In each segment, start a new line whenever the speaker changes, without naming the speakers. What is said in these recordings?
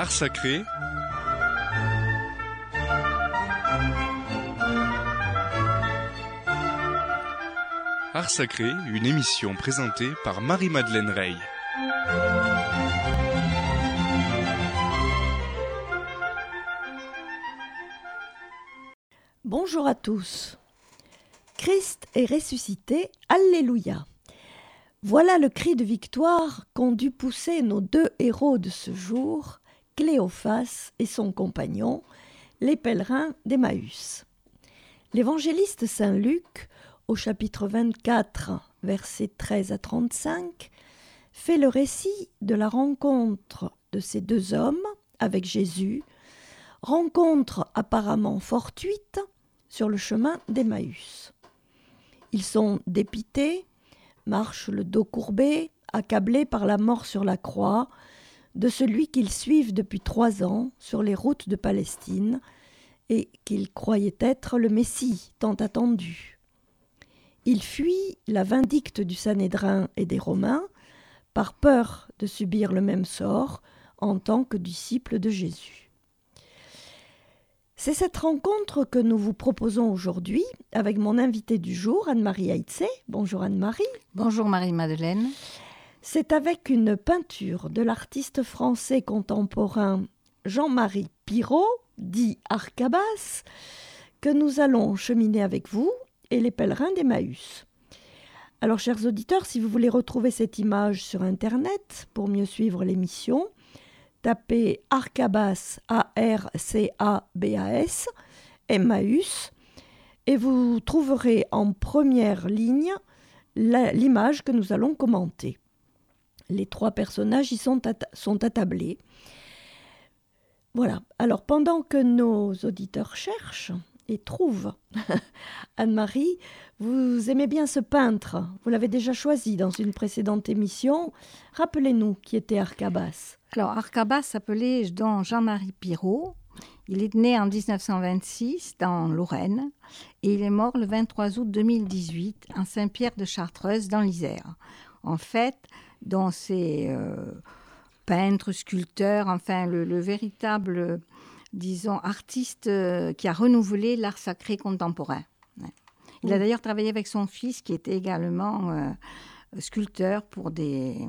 Art sacré. Art sacré, une émission présentée par Marie-Madeleine Rey.
Bonjour à tous. Christ est ressuscité, Alléluia. Voilà le cri de victoire qu'ont dû pousser nos deux héros de ce jour, Cléophas et son compagnon, les pèlerins d'Emmaüs. L'évangéliste Saint Luc, au chapitre 24, versets 13 à 35, fait le récit de la rencontre de ces deux hommes avec Jésus, rencontre apparemment fortuite sur le chemin d'Emmaüs. Ils sont dépités, marchent le dos courbé, accablés par la mort sur la croix de celui qu'ils suivent depuis 3 ans sur les routes de Palestine et qu'ils croyaient être le Messie tant attendu. Ils fuient la vindicte du Sanhédrin et des Romains par peur de subir le même sort en tant que disciples de Jésus. C'est cette rencontre que nous vous proposons aujourd'hui avec mon invitée du jour, Anne-Marie Aïtsé. Bonjour Anne-Marie.
Bonjour Marie-Madeleine.
C'est avec une peinture de l'artiste français contemporain Jean-Marie Pirot, dit Arcabas, que nous allons cheminer avec vous et les pèlerins d'Emmaüs. Alors, chers auditeurs, si vous voulez retrouver cette image sur Internet pour mieux suivre l'émission, tapez Arcabas, A-R-C-A-B-A-S, Emmaüs, et vous trouverez en première ligne l'image que nous allons commenter. Les 3 personnages y sont attablés. Voilà. Alors, pendant que nos auditeurs cherchent et trouvent, Anne-Marie, vous aimez bien ce peintre. Vous l'avez déjà choisi dans une précédente émission. Rappelez-nous qui était Arcabas.
Alors, Arcabas s'appelait donc Jean-Marie Pirot. Il est né en 1926 dans Lorraine et il est mort le 23 août 2018 en Saint-Pierre de Chartreuse dans l'Isère. En fait, dans ces peintres, sculpteurs, enfin le véritable, disons, artiste qui a renouvelé l'art sacré contemporain. Il a d'ailleurs travaillé avec son fils qui était également sculpteur pour du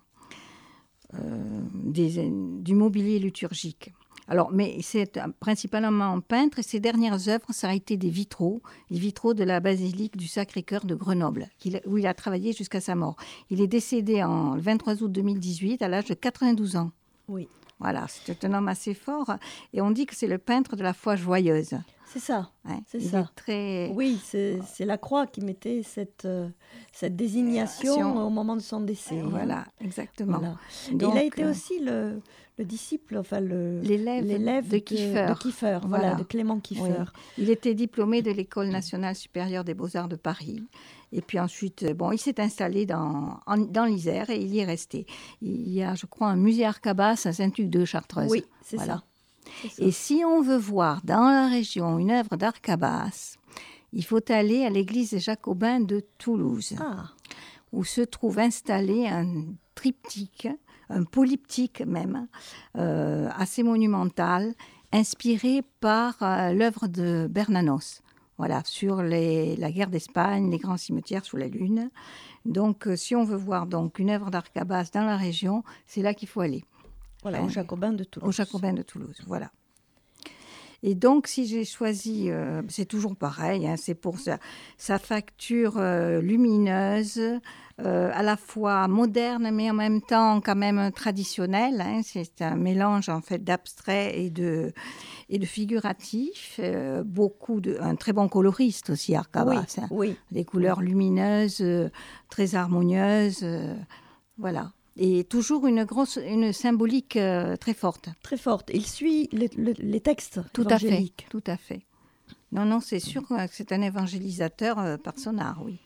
mobilier liturgique. Alors, mais c'est principalement peintre et ses dernières œuvres, ça a été des vitraux, les vitraux de la basilique du Sacré-Cœur de Grenoble, où il a travaillé jusqu'à sa mort. Il est décédé le 23 août 2018 à l'âge de 92 ans.
Oui.
Voilà, c'est un homme assez fort et on dit que c'est le peintre de la foi joyeuse.
C'est ça,
ouais,
c'est ça. Oui, c'est la croix qui mettait cette désignation au moment de son décès.
Voilà, exactement.
Voilà. Donc, il a été aussi le disciple, enfin l'élève de Kieffer, voilà, de Clément Kieffer.
Oui. Il était diplômé de l'École nationale supérieure des beaux-arts de Paris. Et puis ensuite, il s'est installé dans l'Isère et il y est resté. Il y a, je crois, un musée Arcabas à Saint-Hugues de Chartreuse.
Oui, c'est ça.
Et si on veut voir dans la région une œuvre d'Arcabas, il faut aller à l'église des Jacobins de Toulouse, où se trouve installé un triptyque, un polyptyque même, assez monumental, inspiré par l'œuvre de Bernanos. Voilà, sur la guerre d'Espagne, les grands cimetières sous la lune. Donc, si on veut voir donc une œuvre d'Arcabas dans la région, c'est là qu'il faut aller.
Voilà, aux Jacobins de Toulouse.
Aux Jacobins de Toulouse, voilà. Et donc, si j'ai choisi, c'est toujours pareil, c'est pour sa facture lumineuse, à la fois moderne, mais en même temps quand même traditionnelle. C'est un mélange en fait d'abstrait et de figuratif. Un très bon coloriste aussi, Arcabas.
Oui.
Des couleurs lumineuses, très harmonieuses, voilà. Et toujours une symbolique très forte.
Très forte. Il suit les textes
évangéliques. Tout à fait. Non, c'est sûr que c'est un évangélisateur par son art, oui.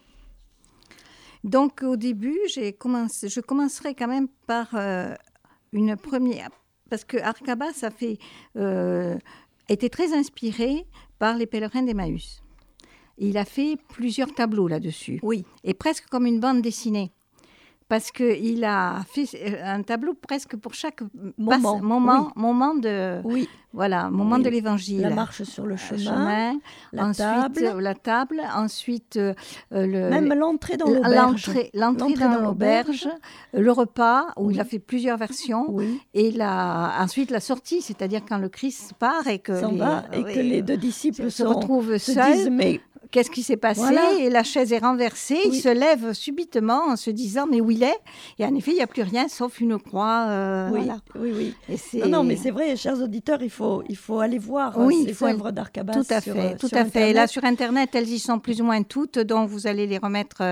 Donc, au début, je commencerai quand même par une première... Parce que Arcabas était très inspiré par les pèlerins d'Emmaüs. Il a fait plusieurs tableaux là-dessus.
Oui.
Et presque comme une bande dessinée. parce qu'il a fait un tableau presque pour chaque moment de...
Oui.
Voilà, moment de l'évangile.
La marche sur le chemin, la
table, ensuite
même l'entrée dans l'auberge.
L'entrée dans l'auberge, le repas, où il a fait plusieurs versions, et ensuite la sortie, c'est-à-dire quand le Christ part et que
que les deux disciples
se retrouvent seuls. Disent, mais qu'est-ce qui s'est passé? Et la chaise est renversée, il se lève subitement en se disant mais où il est? Et en effet, il n'y a plus rien sauf une croix.
Oui. Non, mais c'est vrai, chers auditeurs, il faut aller voir ces œuvres d'Arcabas.
Tout à fait. Là, sur Internet, elles y sont plus ou moins toutes, donc vous allez les remettre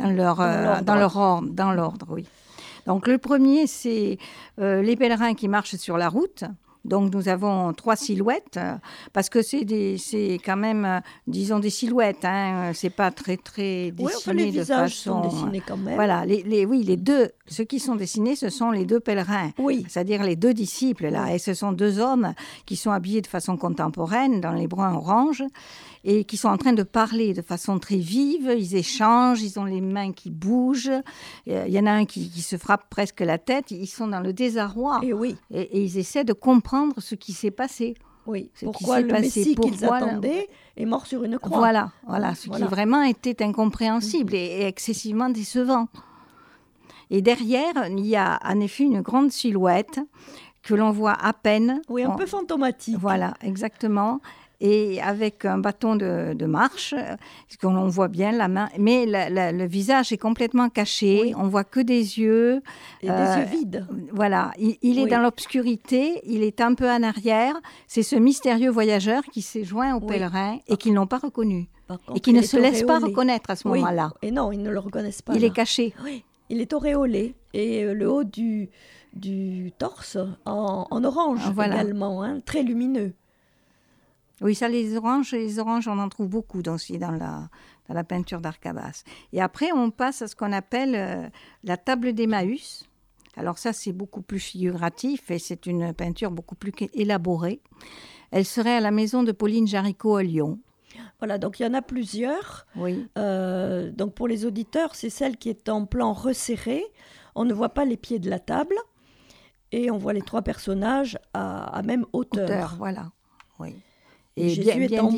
dans l'ordre, oui. Donc, le premier, c'est les pèlerins qui marchent sur la route. Donc, nous avons 3 silhouettes, parce que c'est quand même, disons, des silhouettes. Hein, c'est pas très, très dessiné
les
de
visages
façon...
sont dessinés quand même.
Voilà, les deux, ceux qui sont dessinés, ce sont les 2 pèlerins, c'est-à-dire les 2 disciples, là. Et ce sont 2 hommes qui sont habillés de façon contemporaine, dans les bruns orange, et qui sont en train de parler de façon très vive. Ils échangent, ils ont les mains qui bougent. Il y en a un qui se frappe presque la tête. Ils sont dans le désarroi. Et ils essaient de comprendre ce qui s'est passé.
Oui, pourquoi le Messie qu'ils attendaient est mort sur une croix.
Voilà, ce qui vraiment était incompréhensible et excessivement décevant. Et derrière, il y a en effet une grande silhouette que l'on voit à peine.
Oui, un peu fantomatique.
Voilà, exactement. Et avec un bâton de marche, qu'on voit bien la main, mais le visage est complètement caché, on voit que des yeux.
Et des yeux vides.
Voilà, il est dans l'obscurité, il est un peu en arrière, c'est ce mystérieux voyageur qui s'est joint aux pèlerins et qu'ils n'ont pas reconnu, et qui ne se laisse pas reconnaître à ce moment-là.
Et non, ils ne le reconnaissent pas.
Il est caché.
Oui, il est auréolé, et le haut du torse en orange également, hein, très lumineux.
Oui, ça, les oranges, on en trouve beaucoup dans la peinture d'Arcabas. Et après, on passe à ce qu'on appelle la table d'Emmaüs. Alors ça, c'est beaucoup plus figuratif et c'est une peinture beaucoup plus élaborée. Elle serait à la maison de Pauline Jaricot à Lyon.
Voilà, donc il y en a plusieurs.
Oui.
Donc pour les auditeurs, c'est celle qui est en plan resserré. On ne voit pas les pieds de la table et on voit les 3 personnages à même hauteur.
Voilà, oui.
Et Jésus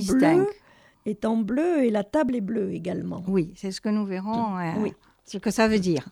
est en bleu et la table est bleue également.
Oui, c'est ce que nous verrons, ce que ça veut dire.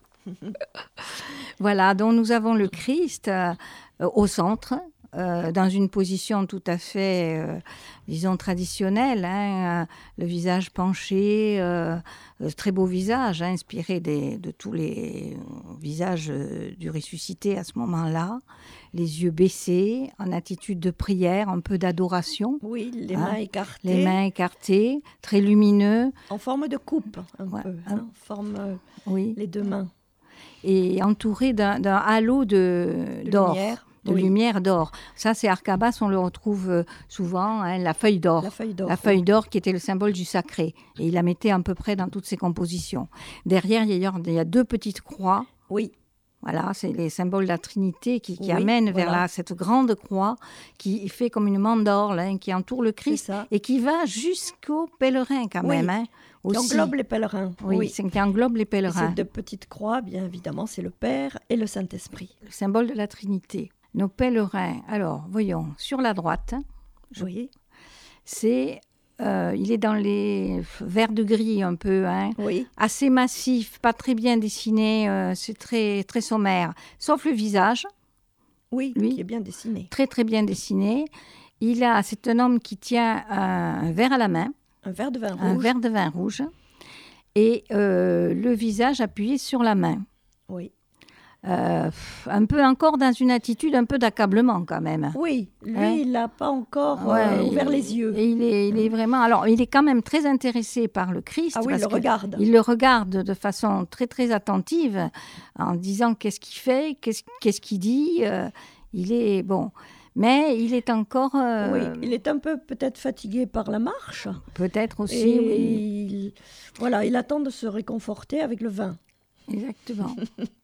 Voilà, donc nous avons le Christ au centre, dans une position tout à fait, disons, traditionnelle, hein, le visage penché, très beau visage, hein, inspiré de tous les visages du ressuscité à ce moment-là, les yeux baissés, en attitude de prière, un peu d'adoration.
Oui, les mains écartées.
Les mains écartées, très lumineux.
En forme de coupe, un peu, hein, en forme, les 2 mains.
Et entouré d'un halo d'or. Lumière d'or. Ça, c'est Arcabas, on le retrouve souvent, hein, la feuille d'or. La feuille d'or qui était le symbole du sacré. Et il la mettait à peu près dans toutes ses compositions. Derrière, il y a 2 petites croix.
Oui.
Voilà, c'est les symboles de la Trinité qui amènent vers cette grande croix qui fait comme une mandorle, hein, qui entoure le Christ et qui va jusqu'aux pèlerins quand même. Hein,
qui englobe les pèlerins.
Oui, c'est qui englobe les pèlerins.
Et ces 2 petites croix, bien évidemment, c'est le Père et le Saint-Esprit.
Le symbole de la Trinité. Nos pèlerins, alors, voyons, sur la droite, c'est... il est dans les verts de gris un peu, hein, assez massif, pas très bien dessiné, c'est très, très sommaire, sauf le visage.
Oui, lui, qui est bien dessiné.
Très, très bien dessiné. C'est un homme qui tient un verre à la main.
Un verre de vin rouge.
Un verre de vin rouge. Et le visage appuyé sur la main.
Oui.
Un peu encore dans une attitude un peu d'accablement quand même.
Oui, lui, il n'a pas encore ouvert les yeux.
Et il est vraiment... Alors, il est quand même très intéressé par le Christ.
Ah oui, il le regarde.
Il le regarde de façon très, très attentive, en disant qu'est-ce qu'il fait, qu'est-ce qu'il dit. Il est... Bon... Mais il est encore...
Oui, il est un peu peut-être fatigué par la marche.
Peut-être aussi,
et il attend de se réconforter avec le vin.
Exactement.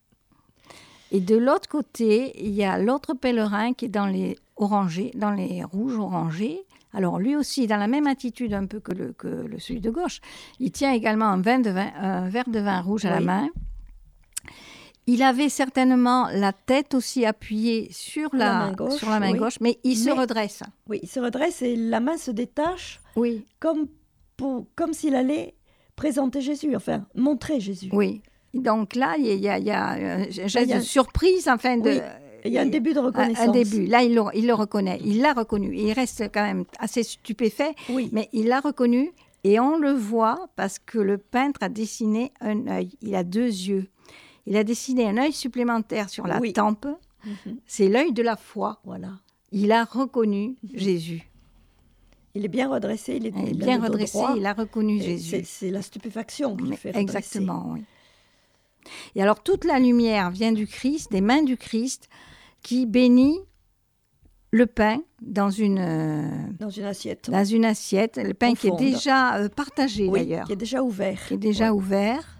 Et de l'autre côté, il y a l'autre pèlerin qui est dans les orangés, dans les rouges orangés. Alors lui aussi, dans la même attitude un peu que celui de gauche, il tient également un verre de vin rouge à la main. Il avait certainement la tête aussi appuyée sur la main gauche, mais il se redresse.
Oui, il se redresse et la main se détache comme s'il allait présenter Jésus, enfin, montrer Jésus.
Oui, donc là, il y a un geste de surprise, enfin de...
Oui. Il y a un début de reconnaissance.
Un début. Là, il le reconnaît. Il l'a reconnu. Il reste quand même assez stupéfait, mais il l'a reconnu et on le voit parce que le peintre a dessiné un œil. Il a 2 yeux. Il a dessiné un œil supplémentaire sur la tempe. C'est l'œil de la foi.
Voilà.
Il a reconnu Jésus.
Il est bien redressé. Il est
bien redressé. Il a reconnu Jésus.
C'est la stupéfaction qui le fait redresser.
Exactement, oui. Et alors, toute la lumière vient du Christ, des mains du Christ, qui bénit le pain dans une
assiette.
Dans une assiette. Le pain qui est déjà partagé, d'ailleurs.
Qui est déjà ouvert.
Qui est déjà ouvert.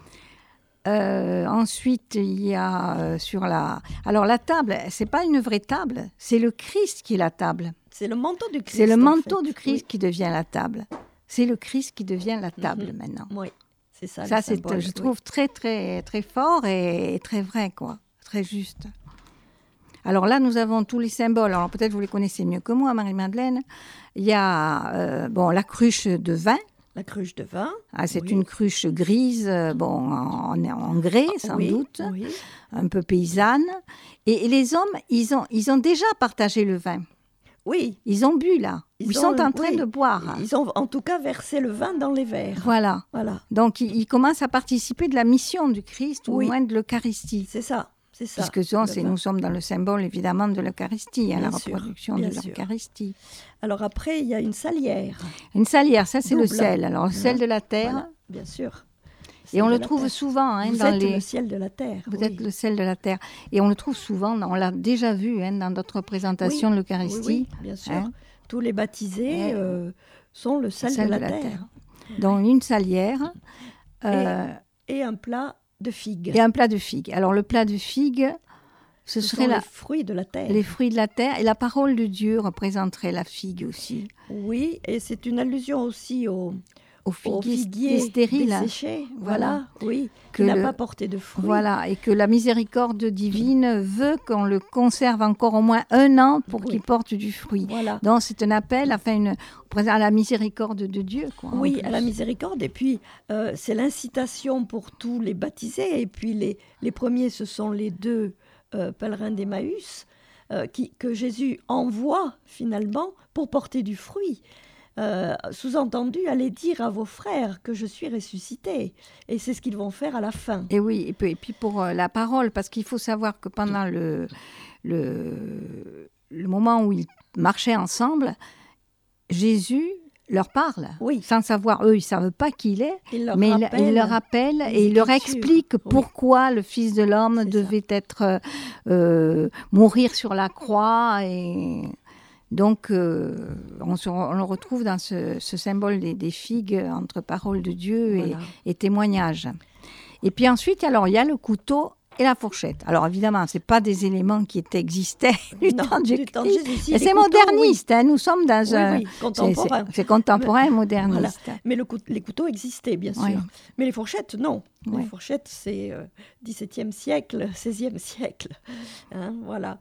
Ensuite, il y a sur la... Alors, la table, ce n'est pas une vraie table. C'est le Christ qui est la table.
C'est le manteau du Christ.
C'est le manteau du Christ qui devient la table. C'est le Christ qui devient la table maintenant.
Oui. C'est ça,
je trouve très, très, très fort et très vrai, quoi. Très juste. Alors là, nous avons tous les symboles. Alors peut-être vous les connaissez mieux que moi, Marie-Madeleine. Il y a la cruche de vin.
La cruche de vin.
C'est une cruche grise, en grès, sans doute, un peu paysanne. Et les hommes, ils ont déjà partagé le vin.
Oui.
Ils ont bu, là. Ils sont en train de boire.
Ils ont en tout cas versé le vin dans les verres.
Voilà. Donc, ils commencent à participer de la mission du Christ, ou au moins de l'Eucharistie.
C'est ça.
Parce que nous sommes dans le symbole, évidemment, de l'Eucharistie, la reproduction de l'Eucharistie.
Alors après, il y a une salière.
Une salière, ça c'est le sel. Alors, le sel de la terre.
Voilà, bien sûr.
Et on le trouve souvent.
Vous êtes le ciel de la terre.
Vous êtes le sel de la terre. Et on le trouve souvent, on l'a déjà vu dans d'autres représentations de l'Eucharistie.
Oui, bien sûr. Tous les baptisés sont le sel de la terre.
Donc une salière.
Et un plat de figues.
Et un plat de figues. Alors le plat de figues, ce serait
les fruits de la terre.
Les fruits de la terre. Et la parole de Dieu représenterait la figue aussi.
Oui, et c'est une allusion aussi au
figuier stérile,
desséché, qui n'a pas porté de fruits.
Voilà, et que la miséricorde divine veut qu'on le conserve encore au moins 1 an pour qu'il porte du fruit.
Voilà.
Donc c'est un appel à la miséricorde de Dieu.
Oui, à la miséricorde, et puis c'est l'incitation pour tous les baptisés, et puis les premiers, ce sont les 2 pèlerins d'Emmaüs, que Jésus envoie finalement pour porter du fruit. Sous-entendu, allez dire à vos frères que je suis ressuscité. Et c'est ce qu'ils vont faire à la fin.
Et oui, et puis pour la parole, parce qu'il faut savoir que pendant le moment où ils marchaient ensemble, Jésus leur parle, sans savoir, eux, ils ne savent pas qui il est, il leur rappelle et il leur explique pourquoi le Fils de l'homme devait mourir sur la croix. Et donc, on le retrouve dans ce symbole des figues entre parole de Dieu et témoignage. Et puis ensuite, alors, il y a le couteau et la fourchette. Alors évidemment, ce n'est pas des éléments qui existaient du temps de Jésus. Et c'est moderniste, nous sommes dans un...
contemporain.
C'est contemporain, moderniste.
Voilà. Mais les couteaux existaient, bien sûr. Mais les fourchettes, non. Les fourchettes, c'est 17e siècle, 16e siècle. Voilà.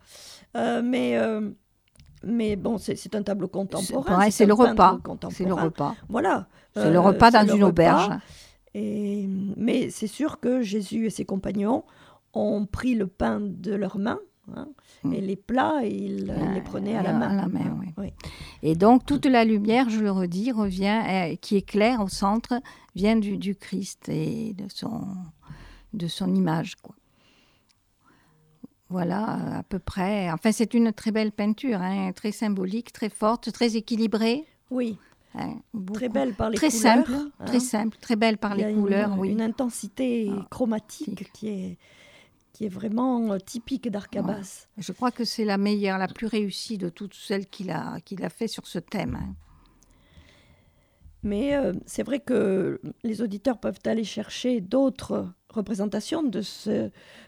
Mais bon, c'est un tableau contemporain.
C'est le repas. C'est le repas.
Voilà.
C'est le repas dans une auberge.
Mais c'est sûr que Jésus et ses compagnons ont pris le pain de leurs mains et les plats, ils les prenaient à la main.
Oui. Et donc, toute la lumière, je le redis, revient, qui éclaire au centre, vient du Christ et de son image, quoi. Voilà, à peu près. Enfin, c'est une très belle peinture, très symbolique, très forte, très équilibrée.
Oui. Très belle par les
couleurs. Très simple, très belle par les couleurs.
Une intensité chromatique qui est vraiment typique d'Arcabas.
Ouais. Je crois que c'est la meilleure, la plus réussie de toutes celles qu'il a fait sur ce thème.
Mais c'est vrai que les auditeurs peuvent aller chercher d'autres représentations de ce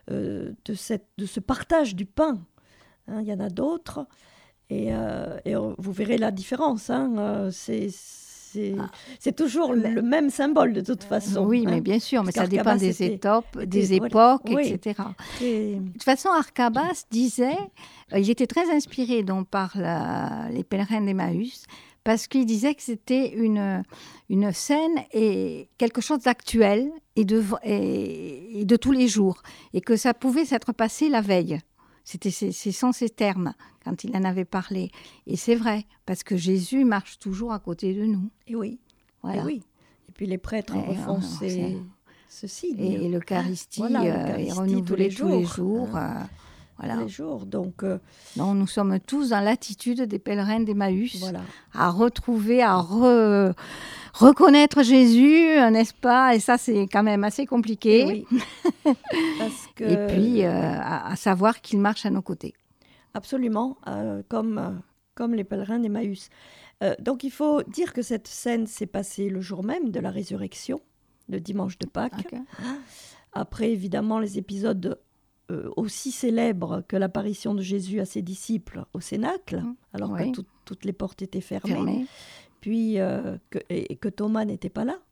partage du pain. Il y en a d'autres. Et vous verrez la différence. C'est c'est toujours le même symbole de toute façon.
Oui, mais bien sûr, mais ça dépend des époques, etc. De toute façon, Arcabas disait, il était très inspiré donc, par les pèlerins d'Emmaüs, parce qu'il disait que c'était une scène et quelque chose d'actuel et de tous les jours, et que ça pouvait s'être passé la veille. Ce sont ces termes, quand il en avait parlé. Et c'est vrai, parce que Jésus marche toujours à côté de nous.
Et oui.
Voilà.
Et oui. Et puis les prêtres refont ce signe.
Et l'Eucharistie est renouvelée tous les jours. Voilà.
Tous les jours. Donc,
nous sommes tous dans l'attitude des pèlerins d'Emmaüs, à retrouver, reconnaître Jésus, n'est-ce pas? Et ça, c'est quand même assez compliqué.
Oui.
Et puis, à savoir qu'il marche à nos côtés.
Absolument, comme les pèlerins d'Emmaüs. Donc, il faut dire que cette scène s'est passée le jour même de la résurrection, le dimanche de Pâques. Okay. Après, évidemment, les épisodes aussi célèbres que l'apparition de Jésus à ses disciples au Cénacle, alors que toutes les portes étaient fermées. Puis que Thomas n'était pas là.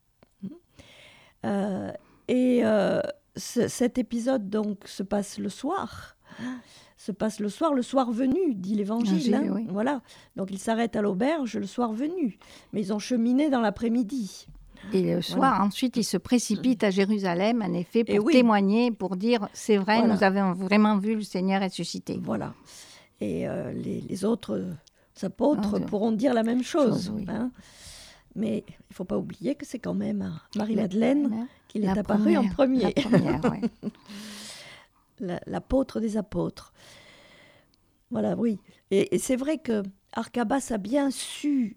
Cet épisode donc se passe le soir. Le soir venu, dit l'Évangile.
Oui.
Voilà. Donc ils s'arrêtent à l'auberge le soir venu, mais ils ont cheminé dans l'après-midi.
Et le soir, ensuite, ils se précipitent à Jérusalem, en effet, pour témoigner, pour dire « c'est vrai, nous avons vraiment vu le Seigneur ressuscité ».
Voilà. Et les autres apôtres pourront dire la même chose. Mais il ne faut pas oublier que c'est quand même à Marie-Madeleine qu'il est apparu en premier.
La première,
l'apôtre des apôtres. Voilà, oui. Et c'est vrai que Arcabas a bien su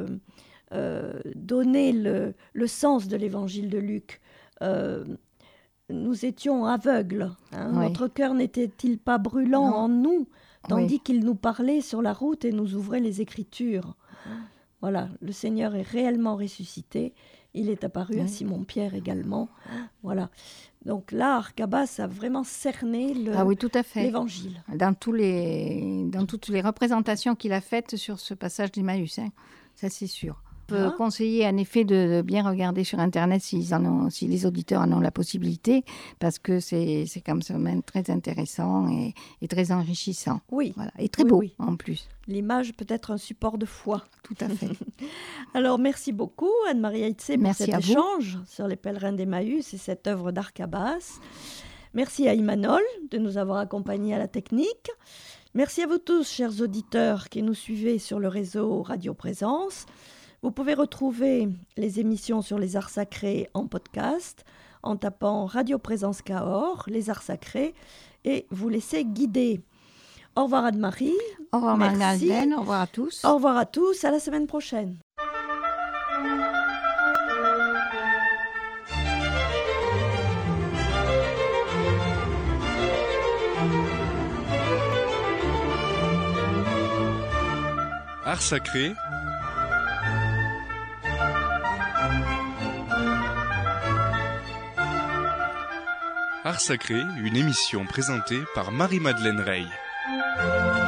donner le sens de l'évangile de Luc. Nous étions aveugles. Notre cœur n'était-il pas brûlant en nous, tandis qu'il nous parlait sur la route et nous ouvrait les Écritures. Voilà, le Seigneur est réellement ressuscité. Il est apparu à Simon-Pierre également. Voilà. Donc là, Arcabas a vraiment cerné l'évangile.
Dans toutes les représentations qu'il a faites sur ce passage d'Emmaüs, ça c'est sûr. On peut conseiller en effet de bien regarder sur Internet si les auditeurs en ont la possibilité, parce que c'est quand même très intéressant et très enrichissant.
Oui.
Voilà. Et très beau en plus.
L'image peut être un support de foi.
Tout à fait.
Alors merci beaucoup Anne-Marie Aïtsé pour cet échange sur les pèlerins d'Emmaüs et cette œuvre d'Arcabas. Merci à Imanol de nous avoir accompagnés à la technique. Merci à vous tous, chers auditeurs, qui nous suivez sur le réseau Radio Présence. Vous pouvez retrouver les émissions sur les arts sacrés en podcast en tapant Radio Présence Cahors, les arts sacrés, et vous laissez guider. Au revoir Anne-Marie.
Au revoir Marie-Madeleine, au revoir à tous.
Au revoir à tous, à la semaine prochaine.
Art sacré. Art sacré, une émission présentée par Marie-Madeleine Rey.